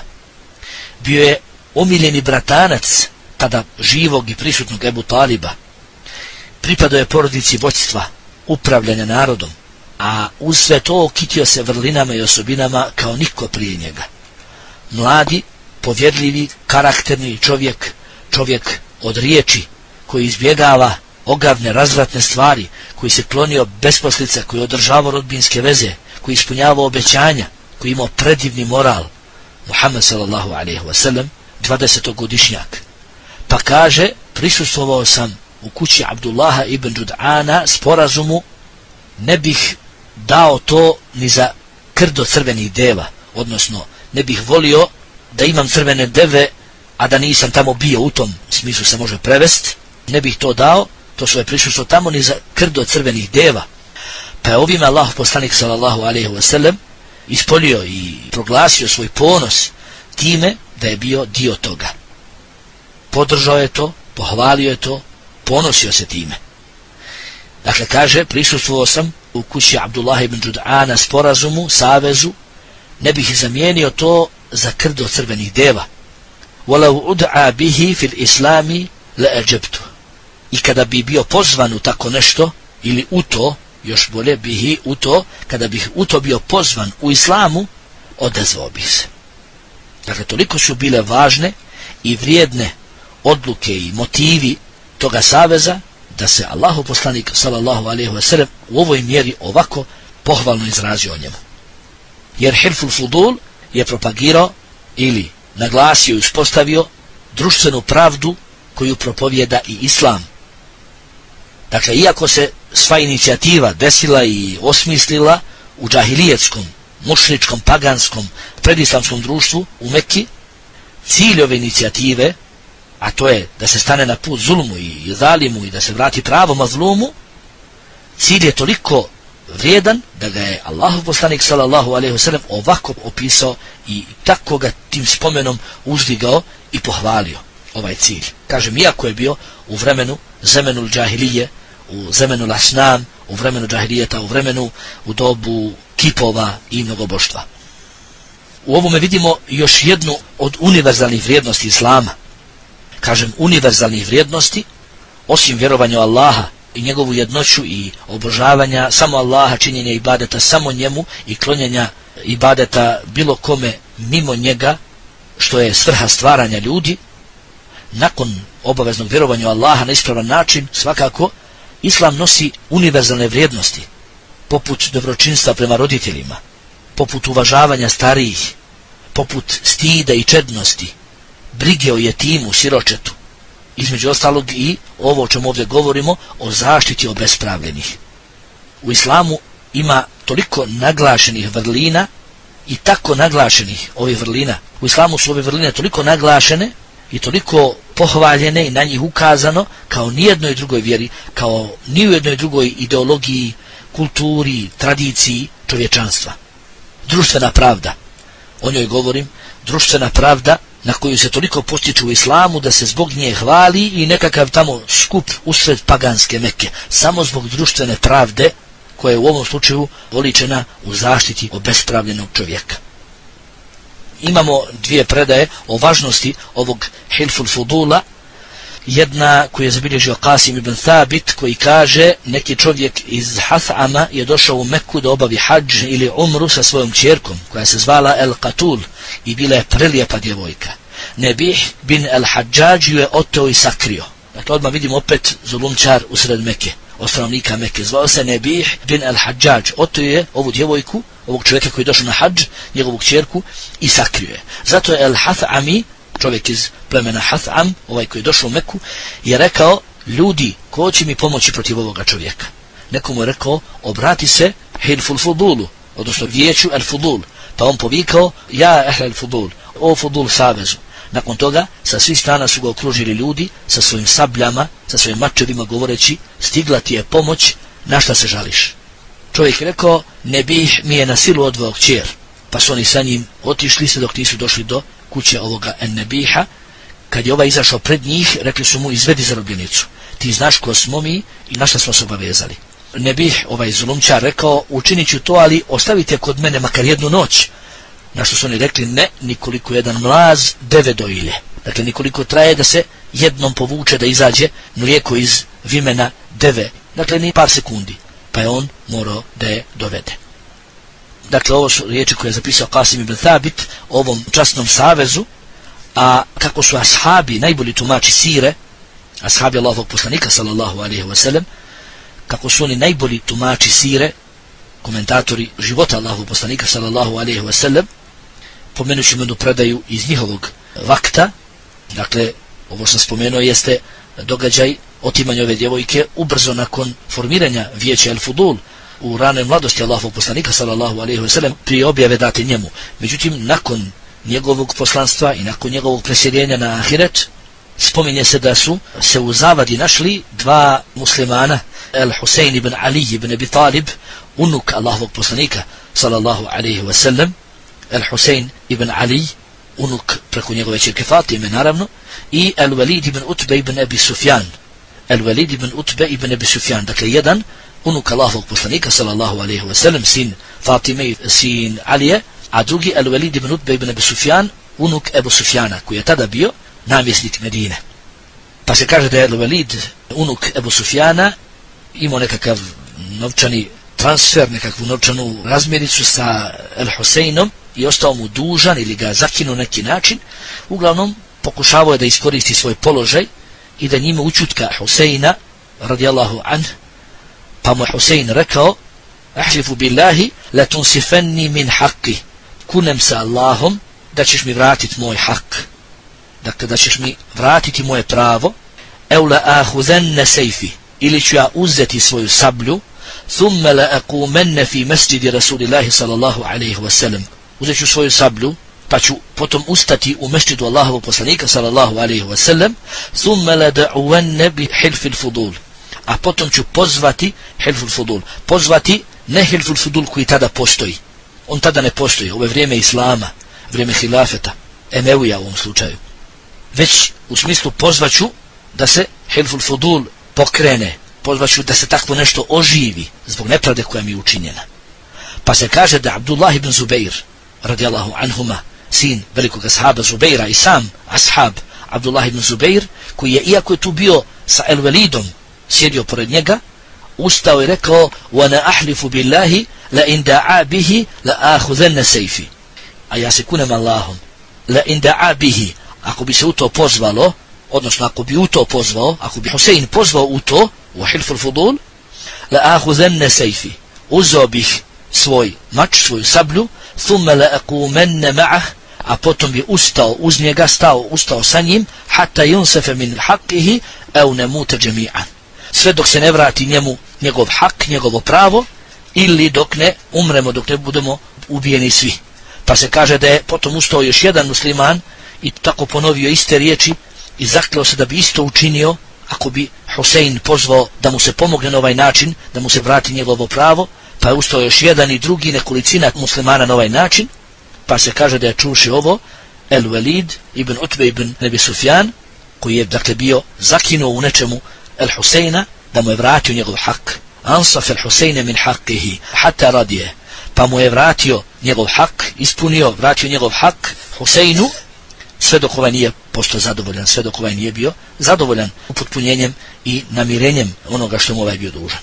Bio je omiljeni bratanac tada živog i prisutnog Ebu Taliba. Pripadao je porodici vođstva, upravljanja narodom, a uz sve to kitio se vrlinama i osobinama kao niko prije njega. Mladi, povjedljivi, karakterni čovjek, čovjek od riječi, koji izbjegava ogavne, razvratne stvari, koji se klonio besposlica, koji održavao rodbinske veze, koji ispunjavao obećanja, koji imao predivni moral. Muhammed sallallahu alejhi ve sellem, dvadesetogodišnjak. Pa kaže, prisustvovao sam u kući Abdullaha ibn Jud'ana sporazumu, ne bih dao to ni za krdo crvenih deva, odnosno ne bih volio da imam crvene deve, a da nisam tamo bio, u tom smislu se može prevest, ne bih to dao, to svoje prisustvo tamo ni za krdo crvenih deva. Pa je ovime Allah poslanik sallallahu alejhi ve sellem ispolio i proglasio svoj ponos time da je bio dio toga. Podržao je to, pohvalio je to, ponosio se time. Dakle, kaže, prisustvovao sam u kući Abdullah ibn Jud'ana sporazumu, savezu, ne bih zamijenio to za krdo crvenih deva. وَلَوْ أُدْعَى بِهِ فِي الْإِسْلَامِ لَأَجَبْتُ. I kada bi bio pozvan u tako nešto, ili u to, još bolje, bihi u to, kada bih u to bio pozvan u islamu, odazvao bih se. Dakle, toliko su bile važne i vrijedne odluke i motivi toga saveza, da se Allahu poslanik sallallahu alejhi ve sellem u ovoj mjeri ovako pohvalno izrazio o njemu. Jer Hilful Fudul je propagirao ili naglasio i uspostavio društvenu pravdu koju propovjeda i islam. Dakle, iako se sva inicijativa desila i osmislila u džahilijetskom, mušričkom, paganskom, predislamskom društvu u Mekki, cilj ove inicijative, a to je da se stane na put zulmu i zalimu i da se vrati pravo mazlumu, cilj je toliko vrijedan da ga je Allahu poslanik sallallahu alejhi ve sellem ovako opisao i tako ga tim spomenom uzdigao i pohvalio ovaj cilj. Kažem, iako je bio u vremenu zemenul džahilije, u zemenu asnam, u vremenu džahilijeta, u vremenu u dobu kipova i mnogoboštva. U ovome vidimo još jednu od univerzalnih vrijednosti islama. Kažem, univerzalnih vrijednosti, osim vjerovanja u Allaha i njegovu jednoću i obožavanja samo Allaha, činjenja ibadeta samo njemu i klonjenja ibadeta bilo kome mimo njega, što je svrha stvaranja ljudi, nakon obaveznog vjerovanja u Allaha na ispravan način, svakako, islam nosi univerzalne vrijednosti, poput dobročinstva prema roditeljima, poput uvažavanja starijih, poput stida i čednosti, brige o jetimu, siročetu, između ostalog i ovo o čemu ovdje govorimo, o zaštiti obespravljenih. U islamu ima toliko naglašenih vrlina i tako naglašenih ovih vrlina. U islamu su ove vrline toliko naglašene i toliko pohvaljene i na njih ukazano kao nijednoj drugoj vjeri, kao ni u jednoj drugoj ideologiji, kulturi, tradiciji čovječanstva. Društvena pravda, o njoj govorim, društvena pravda na koju se toliko postiče u islamu da se zbog nje hvali i nekakav tamo skup usred paganske Mekke, samo zbog društvene pravde koja je u ovom slučaju oličena u zaštiti obespravljenog čovjeka. Imamo dvije predaje o važnosti ovog Hilful Fudula. jedna koju je zabilježio Qasim ibn Thabit, koji kaže neki čovjek iz Hathama je došao u Meku da obavi hadž ili umru sa svojom ćerkom koja se zvala El Qatul i bila je prelijepa djevojka. Nebih bin El Hadžađ ju je oteo i sakrio. Dakle, odmah vidimo opet zulumčar usred Meke, od stanovnika Meke. Zvao se Nebih bin El Hadžađ. Oteo je ovu djevojku, ovog čovjeka koji je došao na hadž, njegovu kćerku, i sakrio je. Zato je El Hathami, čovjek iz plemena Hatham, ovaj koji je došao u Meku, je rekao: ljudi, ko će mi pomoći protiv ovoga čovjeka? Nekomu je rekao: obrati se Hilful Fudulu, odnosno vijeću El Fudul. Pa on povikao: ja Ehl El Fudul, o Fudul savezu. Nakon toga sa svih strana su ga okružili ljudi sa svojim sabljama, sa svojim mačevima, govoreći: stigla ti je pomoć, na šta se žališ? Čovjek je rekao: Nebih mi je na silu odveo kćer. Pa su oni sa njim otišli se dok nisu došli do kuće ovoga En-Nebiha. Kad je ovaj izašao pred njih, rekli su mu: izvedi zarobljenicu, ti znaš ko smo mi i na šta smo se obavezali. Nebih, ovaj zulumčar, rekao: učinit ću to, ali ostavite kod mene makar jednu noć. Na što su oni rekli: ne, nikoliko jedan mlaz deve dojilje. Dakle, nikoliko traje da se jednom povuče, da izađe mlijeko iz vimena deve. Dakle, ni par sekundi. Pa je on morao da je dovede. Dakle, ovo su riječi koje je zapisao Qasim ibn Thabit o ovom časnom savezu. A kako su ashabi, najbolji tumači sire, ashabi Allahovog poslanika sallallahu alaihi wa sallam, kako su oni najbolji tumači sire, komentatori života Allahovog poslanika sallallahu alaihi wa sallam, pomenut ću jednu predaju iz njihovog vakta. Dakle, ovo sam spomenuo jeste događaj otimanja ove djevojke ubrzo nakon formiranja vijeća El Fudul u ranoj mladosti Allahovog poslanika sallallahu alaihi wa sallam, prije objave date njemu. Međutim, nakon njegovog poslanstva i nakon njegovog preseljenja na ahiret, spominje se da su se u zavadi našli dva muslimana, El Husein ibn Ali ibn Abi Talib, unuk Allahovog poslanika sallallahu alaihi wa sallam, El Husein ibn Ali, unuk preko njegove ćerke Fatime, naravno, i El Walid ibn Utbe ibn Abi Sufjan. El Walid ibn Utbe ibn Abi Sufjan, dakle jedan unuk Allahovog poslanika sallallahu alaihi wa sallam, sin Fatime i sin Alije, a drugi El Walid ibn Utbe ibn Abi Sufjan, unuk Ebu Sufjana, koji je tada bio namjesnik Medine. Pa se kaže da je El Walid, unuk Ebu Sufjana, imao nekakav novčani transfer, nekakvu novčanu razmjericu sa El Huseinom i ostao mu dužan ili ga zakinuo neki način. Uglavnom, pokušavao je da iskoristi svoj položaj i da njime učutka Huseina radijallahu anh. Pa mu Husein rekao: ahlifu billahi la tunsifenni min haqqi, kunem sa Allahom da ćeš mi vratiti moj hak, dakle da ćeš mi vratiti moje pravo. ev la ahuzenne sejfi, ili ću ja uzeti svoju sablju, thumme la akumenne fi mesjidi Rasulillahi sallallahu alaihi wa sallam, uzet ću svoju sablju pa ću potom ustati u mesjidu Allahovog poslanika sallallahu alaihi wa sallam, thumme la da'uvenne bi hilfil fudul, a potom ću pozvati Hilful Fudul, pozvati ne Hilful Fudul koji tada postoji, on tada ne postoji, ovo je vrijeme Islama, vrijeme hilafeta, Emevija u ovom slučaju, već u smislu pozvaću da se Hilful Fudul pokrene, pozvaću da se takvo nešto oživi zbog nepravde koja mi je učinjena. Pa se kaže da Abdullah ibn Zubair radijallahu anhuma, sin velikog ashaba Zubaira i sam ashab Abdullah ibn Zubair, koji je, iako je tu bio sa El Walidom, sjedio pored njega, ustao i rekao: وَنَا أَحْلِفُ بِاللَّهِ لَإِنْ دَعَا بِهِ لَأَخُذَنَّ سَيْفِ, a ja se kunem Allahom, لَإِنْ دَعَا بِهِ, ako bi se u to pozvalo, odnosno ako bi u to pozvao, ako bi Husein pozvao u to, u Hilful Fudul, لَأَخُذَنَّ سَيْفِ, uzeo bih svoj mač, svoju sablju, ثُمَّ لَأَقُومَنَّ مَعَهِ, a potom bi ustao uz njega, stao, ustao sa njim, حَتَّى يُنْسَفَ مِنْ حَقِّهِ أَوْ نَمُوتَ جَمِيعًا, sve dok se ne vrati njemu njegov hak, njegovo pravo, ili dok ne umremo, dok ne budemo ubijeni svi. Pa se kaže da je potom ustao još jedan musliman i tako ponovio iste riječi i zakleo se da bi isto učinio ako bi Husein pozvao da mu se pomogne na ovaj način, da mu se vrati njegovo pravo. Pa je ustao još jedan i drugi, nekolicina muslimana na ovaj način. Pa se kaže da je čuši ovo El Walid ibn Utbe ibn Abi Sufjan, koji je dakle bio zakinuo u nečemu El Huseina, da mu je vratio njegov hak. Ansaf El Huseine min haqqihi hatta radije, pa mu je vratio njegov hak, ispunio, vratio njegov hak Huseinu, sve dok ovaj nije posto zadovoljan, sve dok ovaj nije bio zadovoljan upotpunjenjem i namirenjem onoga što mu ovaj bio dužan.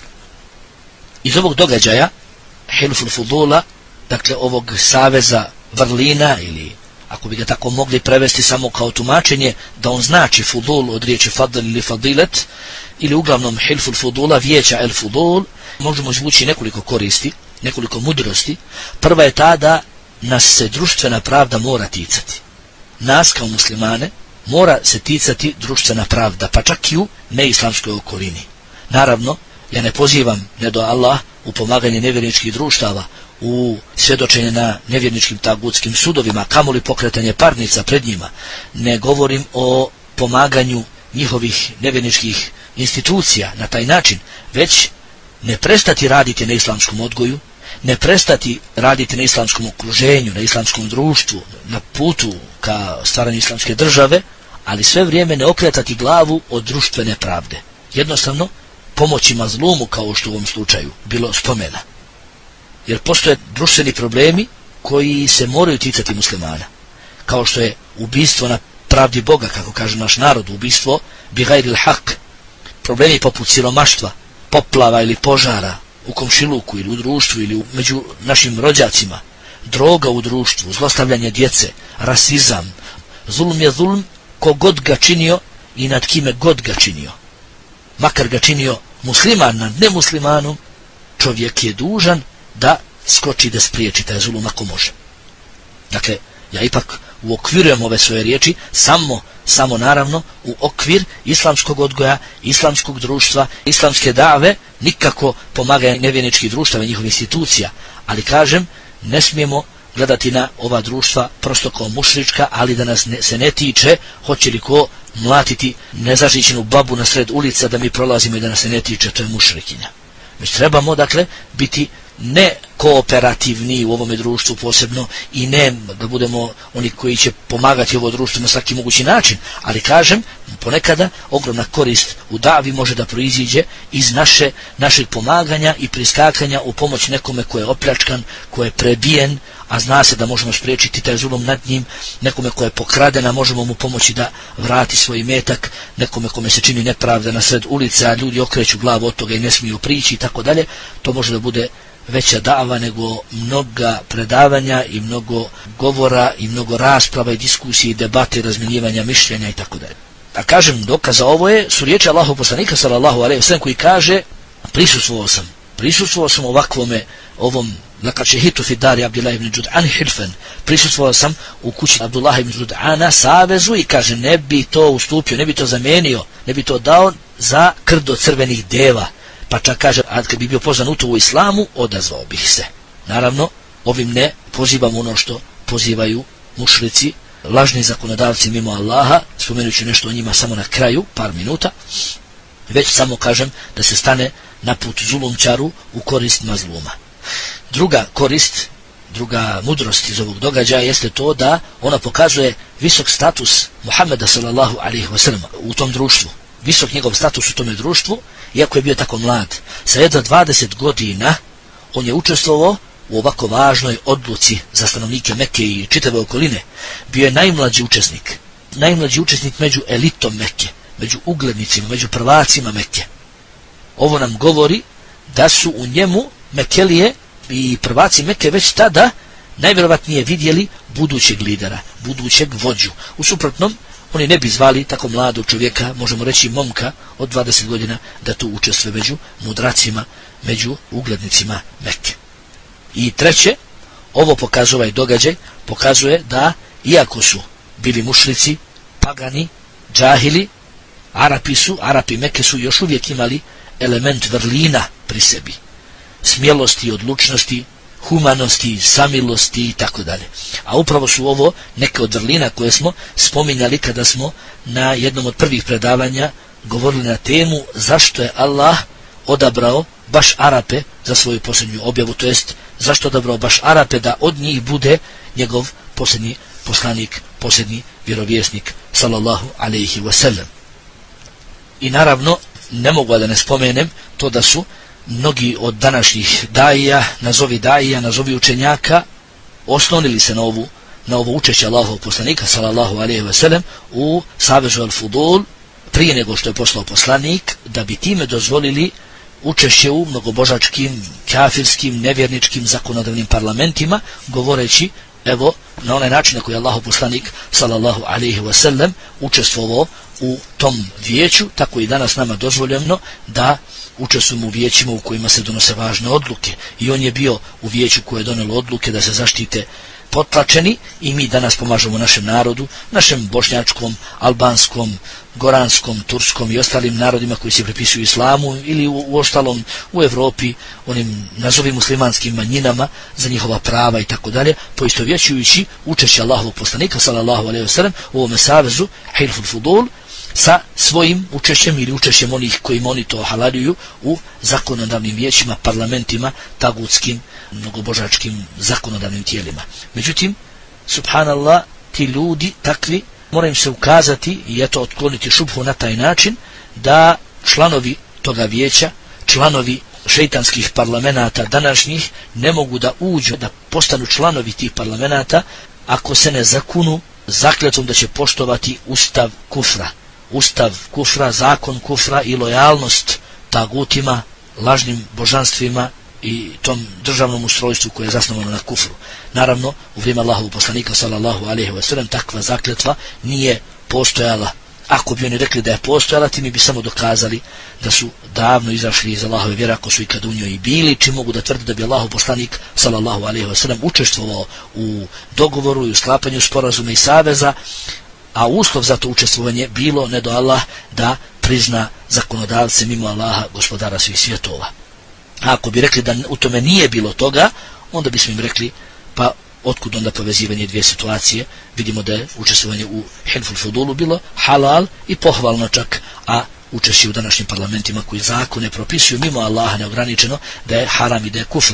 Iz ovog događaja Hilful Fudula, dakle ovog saveza vrlina, ili ako bi ga tako mogli prevesti samo kao tumačenje, da on znači fudul od riječi fadl ili fadilet, ili uglavnom Hilful Fudula, vijeća El Fudul, možemo izvući nekoliko koristi, nekoliko mudrosti. Prva je ta da nas se društvena pravda mora ticati. Nas kao muslimane mora se ticati društvena pravda, pa čak i u neislamskoj okolini. Naravno, ja ne pozivam ne do Allah u pomaganje nevjerničkih društava, u svjedočenje na nevjerničkim tagutskim sudovima, kamoli pokretanje parnica pred njima. Ne govorim o pomaganju njihovih nevjerničkih institucija na taj način, već ne prestati raditi na islamskom odgoju, ne prestati raditi na islamskom okruženju, na islamskom društvu, na putu ka stvaranju islamske države, ali sve vrijeme ne okretati glavu od društvene pravde. Jednostavno, pomoći mazlumu, kao što u ovom slučaju bilo spomena. Jer postoje društveni problemi koji se moraju ticati muslimana, kao što je ubistvo na pravdi Boga, kako kaže naš narod, ubistvo bi gajril hak, problemi poput siromaštva, poplava ili požara u komšiluku ili u društvu ili među našim rođacima, droga u društvu, zlostavljanje djece, rasizam. Zulum je zulum ko god ga činio i nad kime god ga činio. Makar ga činio musliman nad nemuslimanom, čovjek je dužan da skoči da spriječi taj zulum ako može. Dakle, ja ipak uokvirujem ove svoje riječi samo, samo naravno u okvir islamskog odgoja, islamskog društva, islamske dave, nikako pomaganje nevjerničkih društava i njihovih institucija, ali kažem, ne smijemo gledati na ova društva prosto kao mušrička, ali da nas ne, se ne tiče hoće li ko mlatiti nezaštićenu babu na sred ulica da mi prolazimo i da nas se ne tiče, to je mušrikinja. Već trebamo, dakle, biti ne kooperativni u ovome društvu posebno i ne da budemo oni koji će pomagati ovo društvo na svaki mogući način, ali kažem, ponekada ogromna korist u davi može da proiziđe iz naše, našeg pomaganja i priskakanja u pomoć nekome ko je opljačkan, ko je prebijen, a zna se da možemo spriječiti taj zulum nad njim, nekome ko je pokraden, a možemo mu pomoći da vrati svoj metak, nekome kome se čini nepravda na sred ulice, a ljudi okreću glavu od toga i ne smiju prići i tako dalje. To može da bude veća dava nego mnoga predavanja i mnogo govora i mnogo rasprava i diskusije i debate i razmjenjivanja mišljenja i tako dalje. A kažem, dokaz za ovo je su riječi Allahov poslanika sallallahu alejhi ve sellem koji kaže: prisustvovao sam, prisustvovao sam ovakvome ovom lakad šehitu fi dari Abdullah ibn Jud'an hilfen, prisustvovao sam u kući Abdullah ibn Jud'ana savezu i kaže ne bi to ustupio, ne bi to zamenio, ne bi to dao za krdo crvenih deva. Pa čak kaže, a kad bi bio pozvan u to u islamu, odazvao bih se. Naravno, ovim ne pozivamo ono što pozivaju mušrici, lažni zakonodavci mimo Allaha, spomenut ću nešto o njima samo na kraju, par minuta, već samo kažem da se stane na put zulumčaru u korist mazluma. Druga korist, druga mudrost iz ovog događaja jeste to da ona pokazuje visok status Muhammeda sallallahu alejhi ve sellem u tom društvu. Visok njegov status u tome društvu, iako je bio tako mlad. Sa jedva dvadeset godina on je učestvovao u ovako važnoj odluci za stanovnike Mekke i čitave okoline. Bio je najmlađi učesnik, najmlađi učesnik među elitom Mekke, među uglednicima, među prvacima Mekke. Ovo nam govori da su u njemu Mekelije i prvaci Mekke već tada najvjerovatnije vidjeli budućeg lidera, budućeg vođu. U suprotnom, oni ne bi zvali tako mladog čovjeka, možemo reći momka od dvadeset godina, da tu učestvuje među mudracima, među uglednicima Mekke. I treće, ovo pokazuje ovaj događaj, pokazuje da iako su bili mušrici, pagani, džahili, Arapi su, Arapi Mekke su još uvijek imali element vrlina pri sebi, smjelosti, odlučnosti, humanosti, samilosti i tako dalje. A upravo su ovo neke od vrlina koje smo spominjali kada smo na jednom od prvih predavanja govorili na temu zašto je Allah odabrao baš Arape za svoju posljednju objavu, to jest zašto odabrao baš Arape da od njih bude njegov posljednji poslanik, posljednji vjerovjesnik sallallahu alejhi ve sellem. I naravno ne mogu da ne spomenem to da su mnogi od današnjih daija, nazovi daija, nazovi učenjaka, oslonili se na ovu, na ovo učešće Allahovog poslanika sallallahu alejhi ve sellem u Savezu al-Fudul prije nego što je poslao poslanik, da bi time dozvolili učešće u mnogobožačkim, kafirskim, nevjerničkim zakonodavnim parlamentima, govoreći evo na onaj način na koji je Allahov poslanik sallallahu alejhi ve sellem učestvovao u tom vijeću, tako i danas nama dozvoljeno da učestvujemo u vijećima u kojima se donose važne odluke. I on je bio u vijeću koje je donelo odluke da se zaštite potlačeni, i mi danas pomažemo našem narodu, našem bošnjačkom, albanskom, goranskom, turskom i ostalim narodima koji se pripisuju islamu ili u, u ostalom u Evropi, onim nazovi muslimanskim manjinama, za njihova prava i tako dalje, poistovjećujući učešće Allahovog poslanika sallallahu alejhi ve sellem u ovome savezu Hilful Fudul sa svojim učešćem ili učešćem onih kojim oni to halaluju u zakonodavnim vijećima, parlamentima, tagutskim, mnogobožačkim zakonodavnim tijelima. Međutim, subhanallah, ti ljudi takvi, mora im se ukazati i eto otkloniti šubhu na taj način da članovi toga vijeća, članovi šejtanskih parlamenata današnjih ne mogu da uđu, da postanu članovi tih parlamenata ako se ne zakunu zakletvom da će poštovati ustav kufra. Ustav kufra, zakon kufra i lojalnost tagutima, lažnim božanstvima i tom državnom ustrojstvu koje je zasnovano na kufru. Naravno, u vrijeme Allahovog poslanika sallallahu alejhi ve sellem takva zakletva nije postojala. Ako bi oni rekli da je postojala, ti mi bi samo dokazali da su davno izašli iz Allahove vjere, ako su ikad u njoj i bili, čim mogu da tvrde da bi Allahov poslanik sallallahu alejhi ve sellem učestvovao u dogovoru i u sklapanju sporazuma i saveza, a uslov za to učestvovanje bilo, ne do Allah, da prizna zakonodavce mimo Allaha, gospodara svih svjetova. A ako bi rekli da u tome nije bilo toga, onda bismo im rekli, pa otkud onda povezivanje dvije situacije? Vidimo da je učestvovanje u Hilful Fudulu bilo halal i pohvalno čak, a učešće u današnjim parlamentima koji zakone propisuju mimo Allaha neograničeno, da je haram i da je kufr.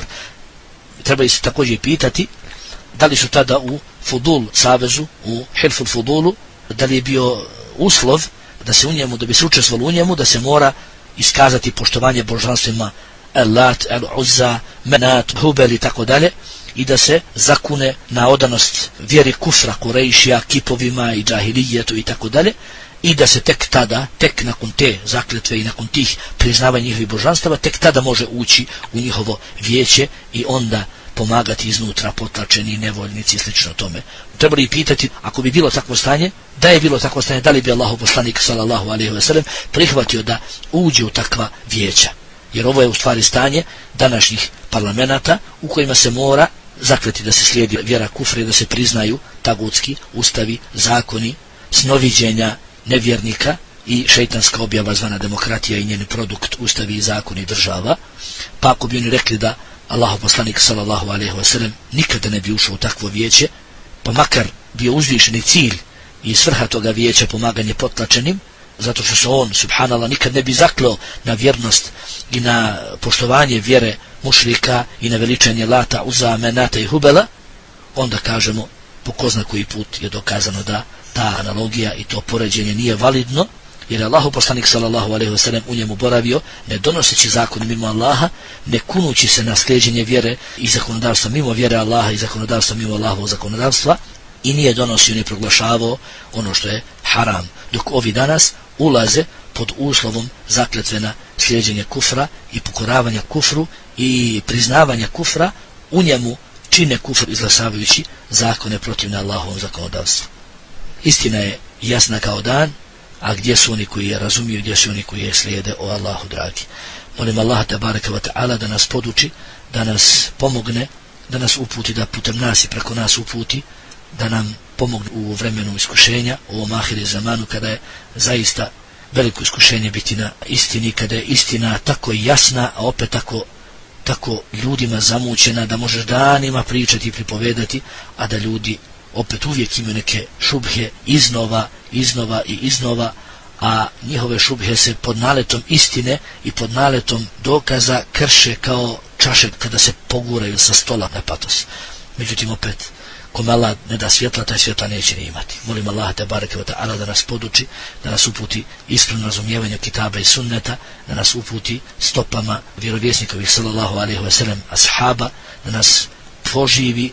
Treba se također pitati da li su tada u Fudul savezu, u Hilful Fudulu, da li je bio uslov da se u njemu, da bi se učestvovalo u njemu, da se mora iskazati poštovanje božanstvima Al-Lat, Al-Uzza, Menat, Hubel i tako dalje, i da se zakune na odanost vjeri kufra, Kurejšija, kipovima i džahilijetu i tako dalje, i da se tek tada, tek nakon te zakletve i nakon tih priznavanja njihovih božanstava, tek tada može ući u njihovo vijeće i onda pomagati iznutra potlačeni nevoljnici i slično tome. Trebali i pitati, ako bi bilo takvo stanje, da je bilo takvo stanje, da li bi Allahov poslanik sallallahu alejhi ve sellem prihvatio da uđe u takva vijeća. Jer ovo je u stvari stanje današnjih parlamenata u kojima se mora zakleti da se slijedi vjera kufra i da se priznaju tagutski ustavi, zakoni, snoviđenja nevjernika i šejtanska objava zvana demokratija i njen produkt ustavi i zakoni država. Pa ako bi oni rekli da Allahov poslanik sallallahu alejhi ve sellem nikada ne bi ušao u takvo vijeće, pa makar bio uzvišeni cilj i svrha toga vijeća pomaganje potlačenim, zato što se on, subhanallah, nikad ne bi zakleo na vjernost i na poštovanje vjere mušrika i na veličanje Lata, Uza, Menata i Hubela, onda kažemo, po ko zna koji put je dokazano da ta analogija i to poređenje nije validno, jer je Allahov poslanik sallallahu alejhi ve sellem u njemu boravio, ne donoseći zakon mimo Allaha, ne kunući se na slijeđenje vjere i zakonodavstva mimo vjere Allaha i zakonodavstva mimo Allahovog zakonodavstva, i nije donosio ni proglašavao ono što je haram, dok ovi danas ulaze pod uslovom zakletve na slijeđenje kufra i pokoravanja kufru i priznavanja kufra, u njemu čine kufr izglasavajući zakone protivne Allahovom zakonodavstvu. Istina je jasna kao dan, a gdje su oni koji je razumiju, gdje su oni koji je slijede, o Allahu dragi. Molim Allaha tebareke ve taala da nas poduči, da nas pomogne, da nas uputi, da putem nas i preko nas uputi, da nam pomogne u vremenu iskušenja, u ovom ahiri zamanu, kada je zaista veliko iskušenje biti na istini, kada je istina tako jasna, a opet tako, tako ljudima zamućena da možeš danima pričati i pripovedati, a da ljudi opet uvijek imaju neke šubhe iznova, iznova i iznova, a njihove šubhe se pod naletom istine i pod naletom dokaza krše kao čaše kada se poguraju sa stola na patos. Međutim, opet, kome Allah ne da svjetla, taj svjetla neće ni imati. Molim Allah te bareke ve taala da nas poduči, da nas uputi ispravno razumijevanje kitaba i sunneta, da nas uputi stopama vjerovjesnikovih sallallahu alejhi ve sellem ashaba, da nas poživi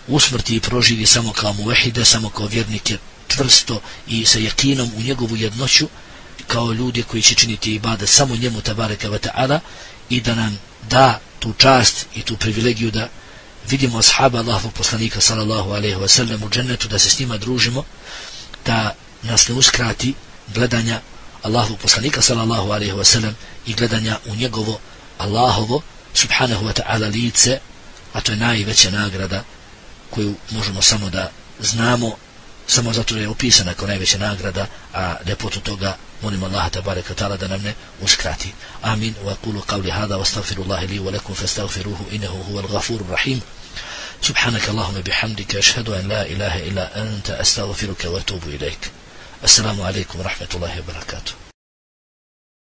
usmrti i proživi samo kao muvehide, samo kao vjernike čvrsto i sa jakinom u njegovu jednoću, kao ljudi koji će činiti ibadet samo njemu tabaraka wa ta'ala, i da nam da tu čast i tu privilegiju da vidimo ashaba Allahovog poslanika sallallahu alejhi ve sellem u džennetu, da se s njima družimo, da nas ne uskrati gledanja Allahovog poslanika sallallahu alejhi ve sellem i gledanja u njegovo Allahovo subhanahu wa ta'ala lice, a to je najveća nagrada koju možemo samo da znamo, samo zato je opisana kao najveća nagrada, a ljepotu toga molimo Allaha tabaraka ta'ala da nam ne uskrati. Amin. Wa aqulu qawli hada wa astaghfirullahi li wa lakum fastaghfiruhu innahu huwal ghafurur rahim. Subhanaka Allahumma bihamdika ashhadu an la ilaha illa anta astaghfiruka wa atubu ilaik. Assalamu alaikum wa rahmatullahi wa barakatuh.